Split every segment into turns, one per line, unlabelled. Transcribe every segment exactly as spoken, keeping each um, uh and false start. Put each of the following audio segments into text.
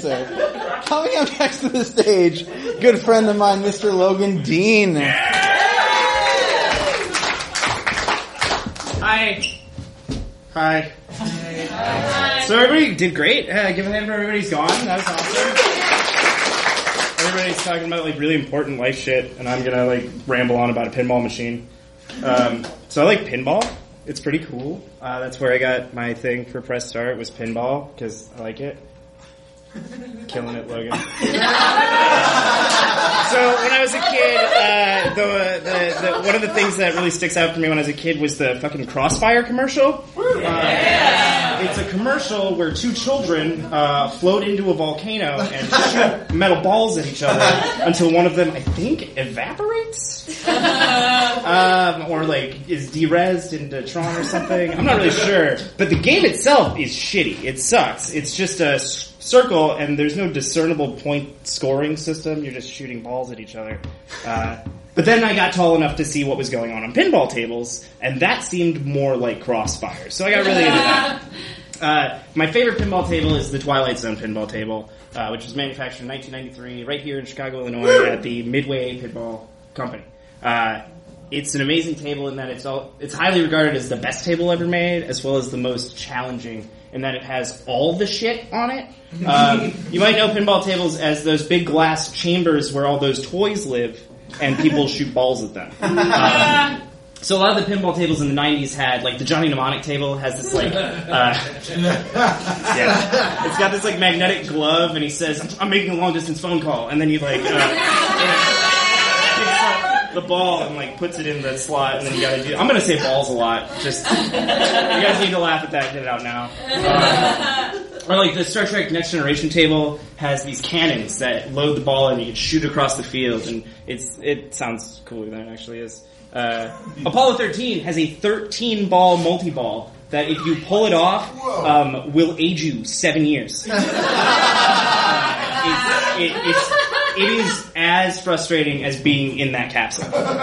episode. Coming up next to the stage, good friend of mine, Mister Logan Dean.
Hi. Hi. Hi. So everybody did great. Uh, give a hand for everybody's gone. That was awesome. Everybody's talking about like really important life shit, and I'm gonna like ramble on about a pinball machine. Um, so I like pinball. It's pretty cool. Uh, that's where I got my thing for Press Start was pinball because I like it. Killing it, Logan. So when I was a kid, uh, the, the, the one of the things that really sticks out for me when I was a kid was the fucking Crossfire commercial. Uh, it's a commercial where two children uh, float into a volcano and shoot metal balls at each other until one of them, I think, evaporates, um, or like is derezzed into Tron or something. I'm not really sure, but the game itself is shitty. It sucks. It's just a circle, and there's no discernible point scoring system. You're just shooting balls at each other. Uh, but then I got tall enough to see what was going on on pinball tables, and that seemed more like Crossfire. So I got really into that. Uh, my favorite pinball table is the Twilight Zone pinball table, uh, which was manufactured in nineteen ninety-three right here in Chicago, Illinois at the Midway Pinball Company. Uh, it's an amazing table in that it's all, it's highly regarded as the best table ever made, as well as the most challenging in that it has all the shit on it. Um, you might know pinball tables as those big glass chambers where all those toys live and people shoot balls at them. Um, so a lot of the pinball tables in the nineties had, like, the Johnny Mnemonic table has this, like, uh, yeah, it's got this, like, magnetic glove, and he says, I'm making a long-distance phone call, and then you, like, uh, the ball and like puts it in the slot, and then you gotta do. I'm gonna say balls a lot. Just you guys need to laugh at that. Get it out now. Uh, or like the Star Trek Next Generation table has these cannons that load the ball and you can shoot across the field, and it's it sounds cooler than it actually is. Uh, Apollo thirteen has a thirteen ball multi-ball that if you pull it off um, will age you seven years. Uh, it's, it, it's It is as frustrating as being in that capsule.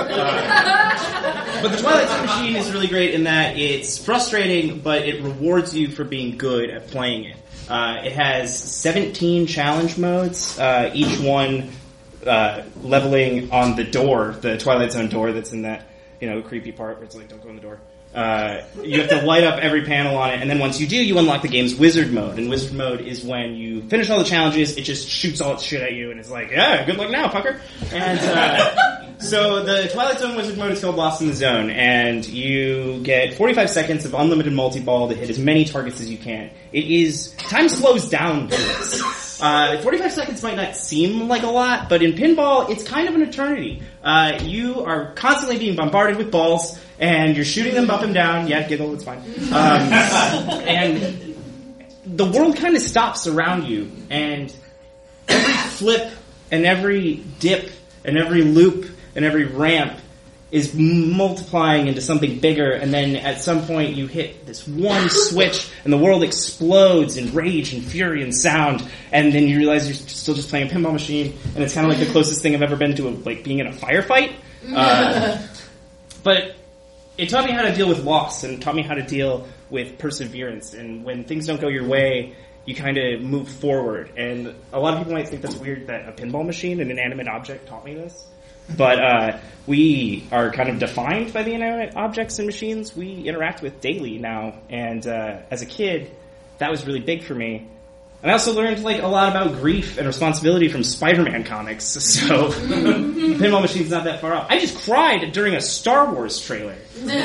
Uh, but the Twilight Zone machine is really great in that it's frustrating, but it rewards you for being good at playing it. Uh, it has seventeen challenge modes, uh, each one uh, leveling on the door, the Twilight Zone door that's in that, you know, creepy part where it's like, don't go in the door. Uh, you have to light up every panel on it, and then once you do, you unlock the game's Wizard Mode. And Wizard Mode is when you finish all the challenges, it just shoots all its shit at you, and it's like, yeah, good luck now, fucker. And uh, so the Twilight Zone Wizard Mode is called Lost in the Zone, and you get forty-five seconds of unlimited multi-ball to hit as many targets as you can. It is, time slows down for this. Uh, forty-five seconds might not seem like a lot, but in pinball, it's kind of an eternity. Uh, you are constantly being bombarded with balls, and you're shooting them up and down. Yeah, giggle, it's fine. Um, and the world kind of stops around you, and every flip, and every dip, and every loop, and every ramp is multiplying into something bigger, and then at some point you hit this one switch, and the world explodes in rage and fury and sound, and then you realize you're still just playing a pinball machine, and it's kind of like the closest thing I've ever been to a, like being in a firefight. Uh, but it taught me how to deal with loss, and taught me how to deal with perseverance, and when things don't go your way, you kind of move forward. And a lot of people might think that's weird that a pinball machine, an inanimate object, taught me this. But uh, we are kind of defined by the inanimate objects and machines we interact with daily now. And uh, as a kid, that was really big for me. And I also learned like a lot about grief and responsibility from Spider-Man comics. So pinball machine's not that far off. I just cried during a Star Wars trailer.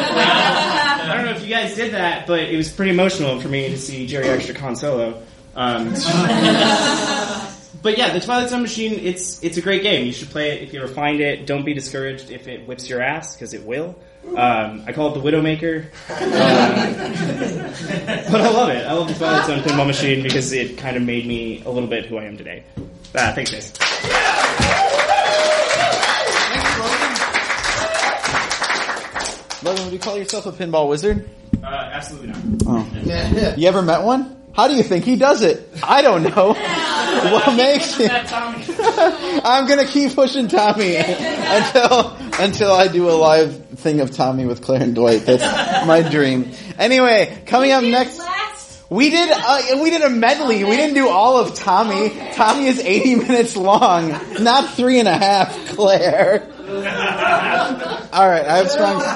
I don't know if you guys did that, but it was pretty emotional for me to see Jerry Extra Han Solo. Um, But yeah, the Twilight Zone machine, it's it's a great game. You should play it if you ever find it. Don't be discouraged if it whips your ass, because it will. Um, I call it the Widowmaker. Um, but I love it. I love the Twilight Zone pinball machine because it kind of made me a little bit who I am today. Uh, thanks, guys.
Thanks, Logan. Logan, would you call yourself a pinball wizard?
Uh, absolutely not.
Oh. You ever met one? How do you think he does it? I don't know. What makes him? I'm gonna keep pushing Tommy until until I do a live thing of Tommy with Claire and Dwight. That's my dream. Anyway, coming up next, We did uh, we did a medley. We didn't do all of Tommy. Tommy is eighty minutes long, not three and a half, Claire. All right, I have strong...